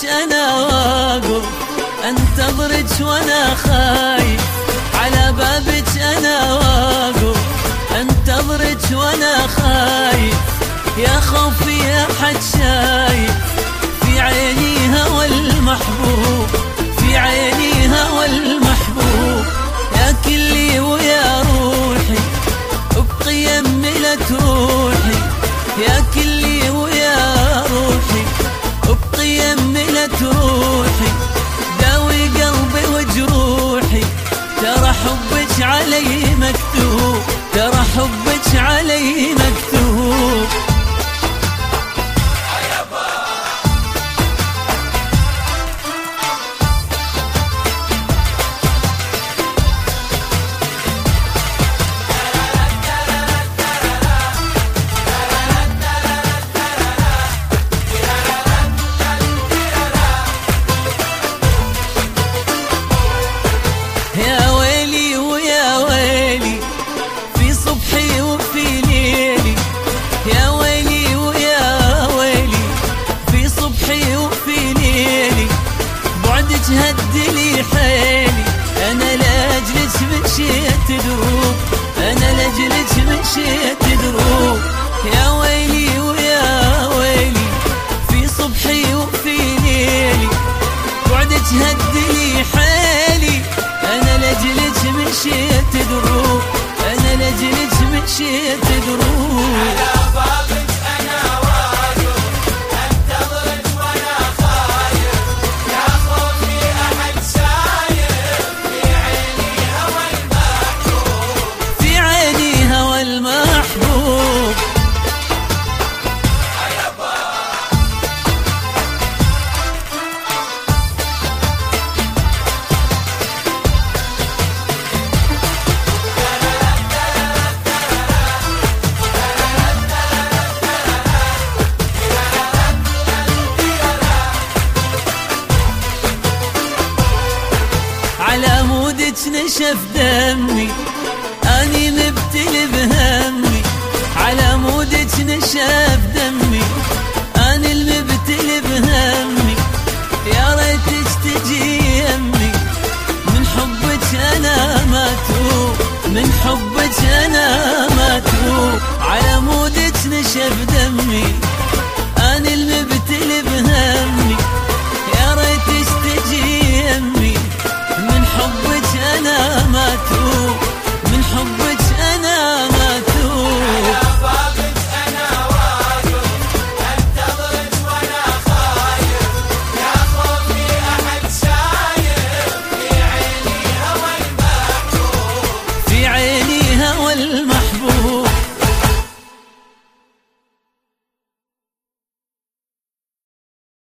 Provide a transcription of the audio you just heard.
بابك انا واقف انتظرك وانا خايف، على بابك انا واقف انتظرك وانا خايف، يا خوفي يا حد شايف في عيني هوى المحبوب، في عيني هوى المحبوب، يا كلي ويا روحي ابقي يملت روحي، يا كلي ويا روحي ابقي يملت روحي، داوي قلبي وجروحي، ترى حبك علي مكتوب، ترى حبك علي مكتوب. يا ويلي ويا ويلي في صبحي وفي ليلي، يا ويلي ويا ويلي في صبحي وفي ليلي، بعدك هدلي حيلي، أنا لأجلك مشيت دروب، أنا لأجلك مشيت دروب، يا ويلي ويا ويلي في صبحي وفي ليلي، بعدك هدلي حيلي، أنا لأجلك مشيت دروب، أنا لأجلك مشيت دروب. على بابك أنا واقف أنتظرك وأنا خايف، يا خوفي أحد شايف في عيني هوى المحبوب، في عيني هوى المحبوب. على مودك نشف دمي أني مبتلي بهمي، على مودك نشف دمي أني المبتلي بهمي، يا ريتك تجي يمي من حبك أنا ما توب، من حبك أنا ما توب، على مودك نشف دمي أني المبتلي بهمي، يا ريتك تجي يمي من حبك أنا